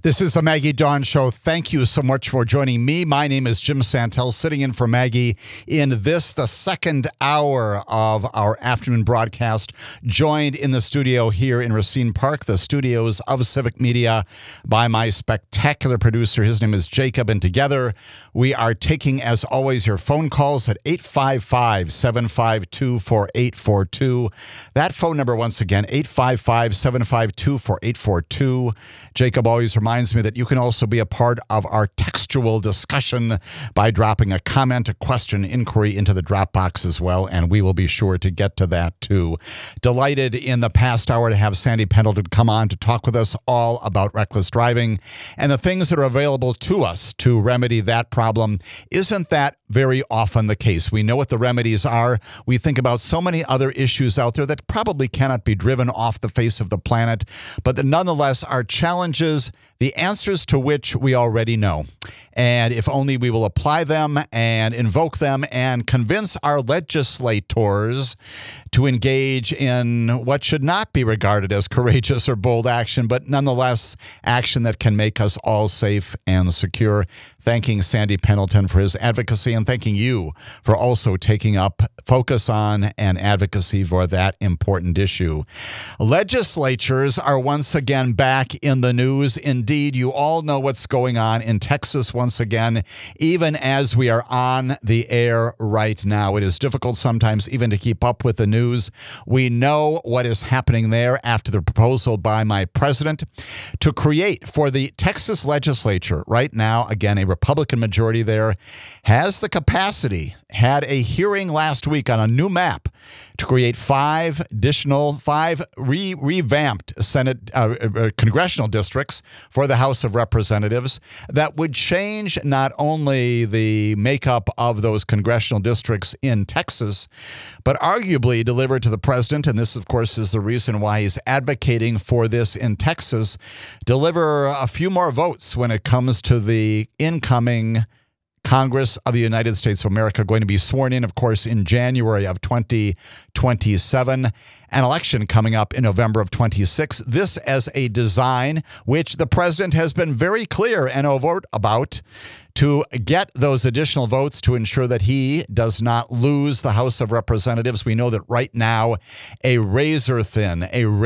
This is the Maggie Dawn Show. Thank you so much for joining me. My name is Jim Santel, sitting in for Maggie in this, the second hour of our afternoon broadcast, joined in the studio here in Racine Park, the studios of Civic Media, by my spectacular producer. His name is Jacob, and together we are taking, as always, your phone calls at 855-752-4842. That phone number, once again, 855-752-4842. Jacob always reminds me that you can also be a part of our textual discussion by dropping a comment, a question, inquiry into the Dropbox as well, and we will be sure to get to that too. Delighted in the past hour to have Sandy Pendleton come on to talk with us all about reckless driving and the things that are available to us to remedy that problem. Isn't that very often the case? We know what the remedies are. We think about so many other issues out there that probably cannot be driven off the face of the planet, but that nonetheless are challenges, the answers to which we already know. And if only we will apply them and invoke them and convince our legislators to engage in what should not be regarded as courageous or bold action, but nonetheless action that can make us all safe and secure. Thanking Sandy Pendleton for his advocacy and thanking you for also taking up focus on and advocacy for that important issue. Legislatures are once again back in the news. Indeed, you all know what's going on in Texas once again, even as we are on the air right now. It is difficult sometimes even to keep up with the news. We know what is happening there after the proposal by my president to create for the Texas legislature right now, again, a Republican majority there, has the capacity, had a hearing last week on a new map to create five revamped Senate congressional districts for the House of Representatives that would change not only the makeup of those congressional districts in Texas, but arguably deliver to the president, and this, of course, is the reason why he's advocating for this in Texas, deliver a few more votes when it comes to the incoming Congress of the United States of America, going to be sworn in, of course, in January of 2027, an election coming up in November of 26. This as a design which the president has been very clear and overt about to get those additional votes to ensure that he does not lose the House of Representatives. We know that right now a razor-thin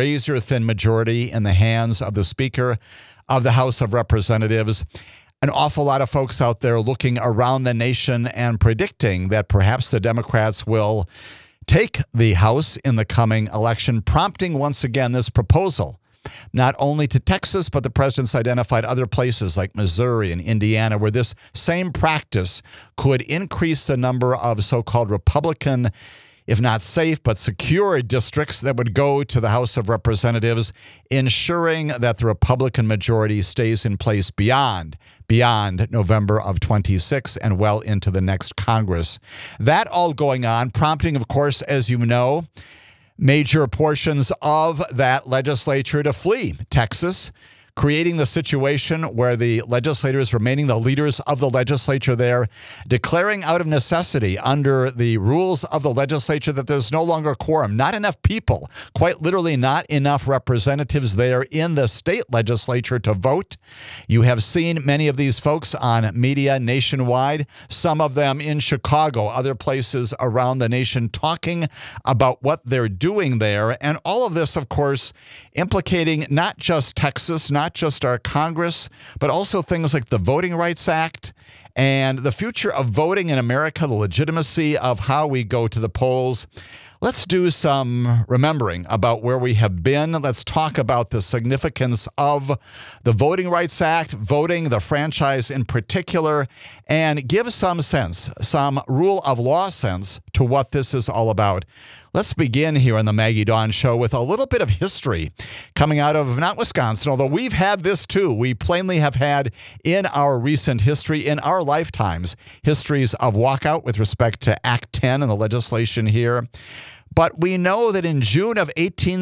majority in the hands of the Speaker of the House of Representatives. An awful lot of folks out there looking around the nation and predicting that perhaps the Democrats will take the House in the coming election, prompting once again this proposal, not only to Texas, but the president's identified other places like Missouri and Indiana, where this same practice could increase the number of so-called Republican, if not safe, but secure districts that would go to the House of Representatives, ensuring that the Republican majority stays in place beyond November of 26 and well into the next Congress. That all going on, prompting, of course, as you know, major portions of that legislature to flee Texas, creating the situation where the legislators, remaining the leaders of the legislature there, declaring out of necessity under the rules of the legislature that there's no longer quorum, not enough people, quite literally not enough representatives there in the state legislature to vote. You have seen many of these folks on media nationwide, some of them in Chicago, other places around the nation, talking about what they're doing there. And all of this, of course, implicating not just Texas, not just our Congress, but also things like the Voting Rights Act and the future of voting in America, the legitimacy of how we go to the polls. Let's do some remembering about where we have been. Let's talk about the significance of the Voting Rights Act, voting, the franchise in particular, and give some sense, some rule of law sense to what this is all about. Let's begin here on the Maggie Dawn Show with a little bit of history coming out of not Wisconsin, although we've had this too. We plainly have had in our recent history, in our lifetimes, histories of walkout with respect to Act 10 and the legislation here. But we know that in June of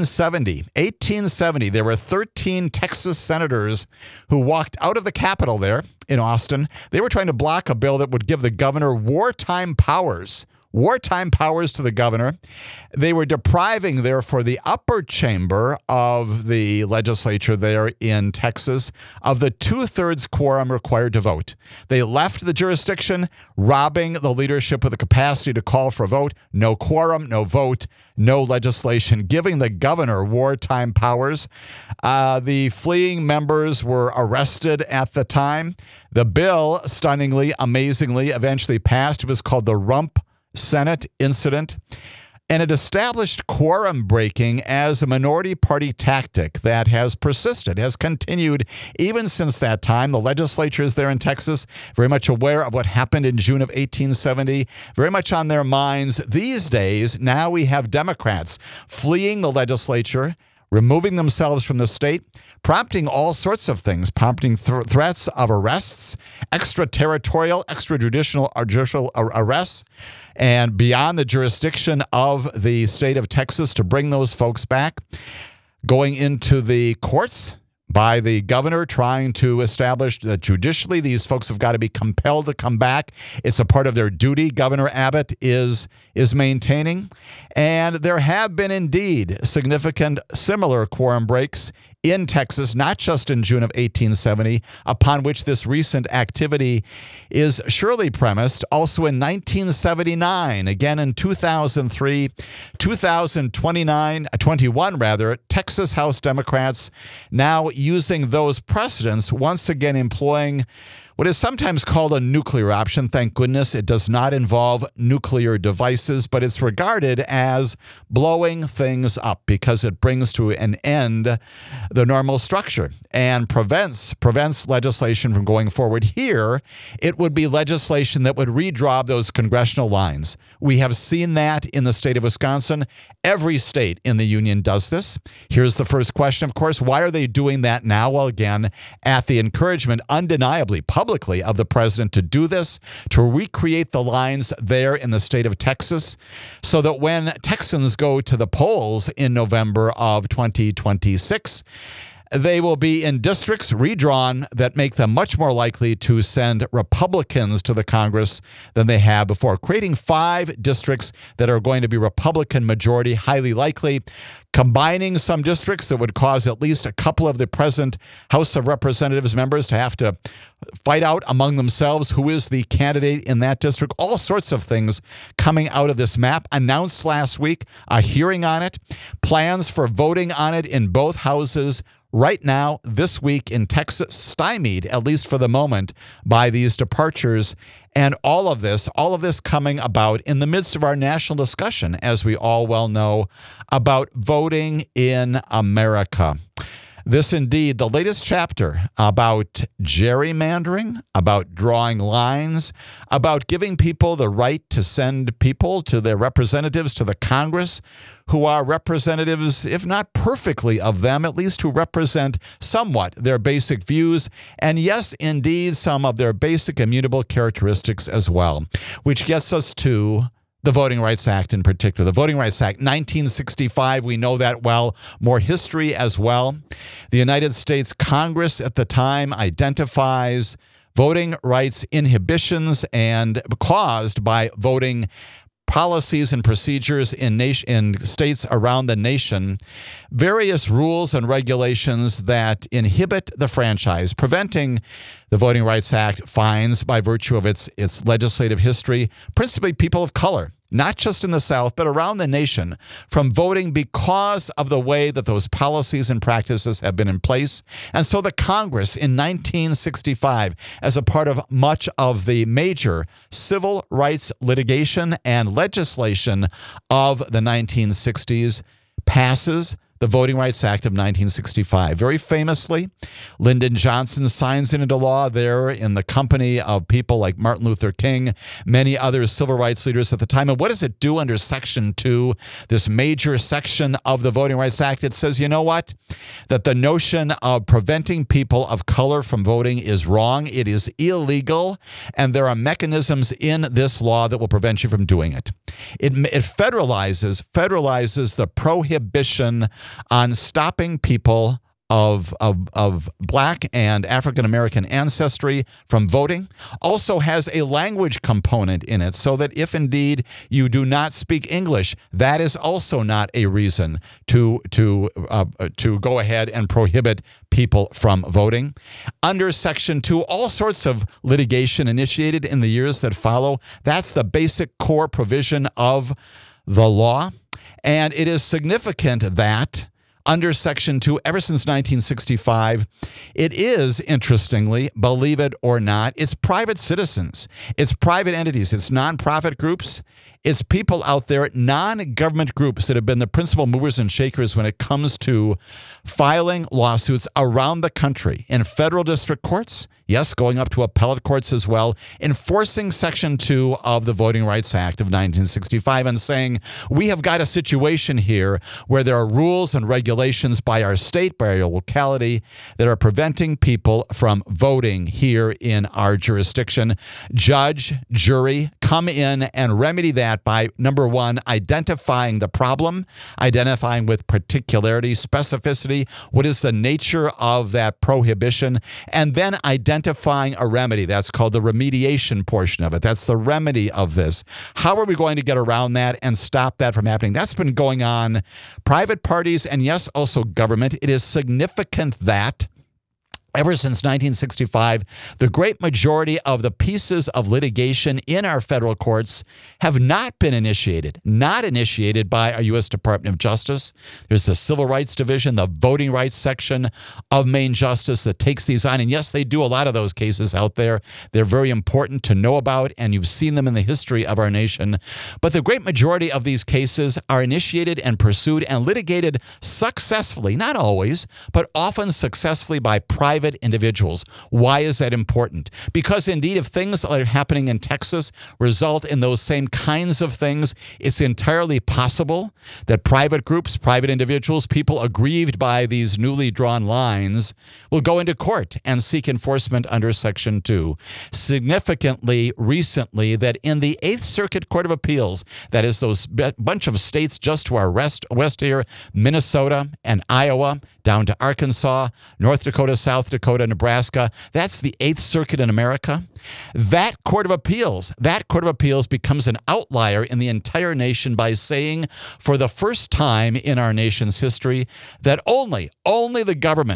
1870, there were 13 Texas senators who walked out of the Capitol there in Austin. They were trying to block a bill that would give the governor wartime powers wartime powers to the governor. They were depriving, therefore, the upper chamber of the legislature there in Texas of the 2/3 quorum required to vote. They left the jurisdiction, robbing the leadership of the capacity to call for a vote. No quorum, no vote, no legislation, giving the governor wartime powers. The fleeing members were arrested at the time. The bill, stunningly, amazingly, eventually passed. It was called the Rump Senate incident, and it established quorum breaking as a minority party tactic that has persisted, has continued even since that time. The legislatures there in Texas, very much aware of what happened in June of 1870, very much on their minds these days. Now we have Democrats fleeing the legislature, removing themselves from the state, prompting all sorts of things, prompting threats of arrests, extraterritorial, extrajudicial or judicial arrests, and beyond the jurisdiction of the state of Texas to bring those folks back, going into the courts by the governor trying to establish that judicially these folks have got to be compelled to come back. It's a part of their duty, Governor Abbott is maintaining. And there have been indeed significant similar quorum breaks in Texas, not just in June of 1870, upon which this recent activity is surely premised. Also in 1979, again in 2003, 2021, Texas House Democrats now using those precedents, once again employing what is sometimes called a nuclear option. Thank goodness it does not involve nuclear devices, but it's regarded as blowing things up because it brings to an end the normal structure and prevents legislation from going forward. Here, it would be legislation that would redraw those congressional lines. We have seen that in the state of Wisconsin. Every state in the union does this. Here's the first question, of course. Why are they doing that now? Well, again, at the encouragement, undeniably, publicly, of the president to do this, to recreate the lines there in the state of Texas, so that when Texans go to the polls in November of 2026, they will be in districts redrawn that make them much more likely to send Republicans to the Congress than they have before, creating 5 districts that are going to be Republican majority, highly likely, combining some districts that would cause at least a couple of the present House of Representatives members to have to fight out among themselves who is the candidate in that district. All sorts of things coming out of this map. Announced last week, a hearing on it, plans for voting on it in both houses right now, this week in Texas, stymied, at least for the moment, by these departures. And all of this coming about in the midst of our national discussion, as we all well know, about voting in America. This indeed, the latest chapter about gerrymandering, about drawing lines, about giving people the right to send people to their representatives to the Congress who are representatives, if not perfectly of them, at least who represent somewhat their basic views, and yes, indeed, some of their basic immutable characteristics as well, which gets us to the Voting Rights Act in particular. The Voting Rights Act, 1965, we know that well. More history as well. The United States Congress at the time identifies voting rights inhibitions and caused by voting policies and procedures in states around the nation, various rules and regulations that inhibit the franchise, preventing the Voting Rights Act finds by virtue of its legislative history, principally people of color, not just in the South, but around the nation, from voting because of the way that those policies and practices have been in place. And so the Congress in 1965, as a part of much of the major civil rights litigation and legislation of the 1960s, passes the Voting Rights Act of 1965. Very famously, Lyndon Johnson signs it into law there in the company of people like Martin Luther King, many other civil rights leaders at the time. And what does it do under Section 2, this major section of the Voting Rights Act? It says, you know what? That the notion of preventing people of color from voting is wrong. It is illegal. And there are mechanisms in this law that will prevent you from doing it. It federalizes the prohibition on stopping people of Black and African American ancestry from voting, also has a language component in it, so that if indeed you do not speak English, that is also not a reason to go ahead and prohibit people from voting. Under Section 2, all sorts of litigation initiated in the years that follow. That's the basic core provision of the law. And it is significant that under Section 2, ever since 1965, it is, interestingly, believe it or not, it's private citizens, it's private entities, it's nonprofit groups, it's people out there, non-government groups that have been the principal movers and shakers when it comes to filing lawsuits around the country in federal district courts, yes, going up to appellate courts as well, enforcing Section 2 of the Voting Rights Act of 1965 and saying, we have got a situation here where there are rules and regulations by our state, by our locality, that are preventing people from voting here in our jurisdiction. Judge, jury, come in and remedy that by, number one, identifying the problem, identifying with particularity, specificity, what is the nature of that prohibition, and then identifying a remedy. That's called the remediation portion of it. That's the remedy of this. How are we going to get around that and stop that from happening? That's been going on. Private parties and, yes, also government. It is significant that ever since 1965, the great majority of the pieces of litigation in our federal courts have not been initiated, not initiated by our U.S. Department of Justice. There's the Civil Rights Division, the Voting Rights Section of Main Justice that takes these on. And yes, they do a lot of those cases out there. They're very important to know about, and you've seen them in the history of our nation. But the great majority of these cases are initiated and pursued and litigated successfully, not always, but often successfully by private individuals. Why is that important? Because indeed, if things that are happening in Texas result in those same kinds of things, it's entirely possible that private groups, private individuals, people aggrieved by these newly drawn lines will go into court and seek enforcement under Section 2. Significantly, recently, that in the 8th Circuit Court of Appeals, that is those bunch of states just to our west here, Minnesota and Iowa, down to Arkansas, North Dakota, South Dakota, Nebraska. That's the 8th Circuit in America. That Court of Appeals becomes an outlier in the entire nation by saying for the first time in our nation's history that only the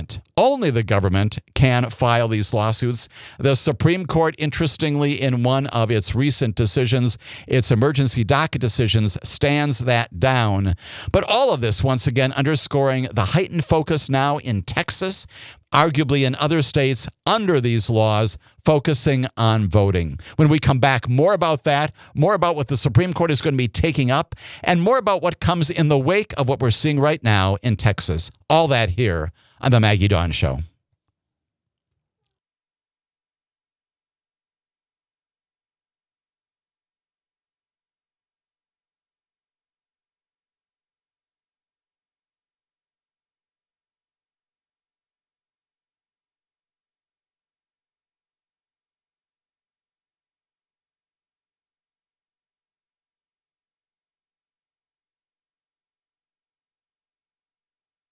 government can file these lawsuits. The Supreme Court, interestingly, in one of its recent decisions, its emergency docket decisions, stands that down. But all of this, once again, underscoring the heightened focus now in Texas, arguably in other states under these laws, focusing on voting. When we come back, more about that, more about what the Supreme Court is going to be taking up, and more about what comes in the wake of what we're seeing right now in Texas. All that here on The Maggie Dawn Show.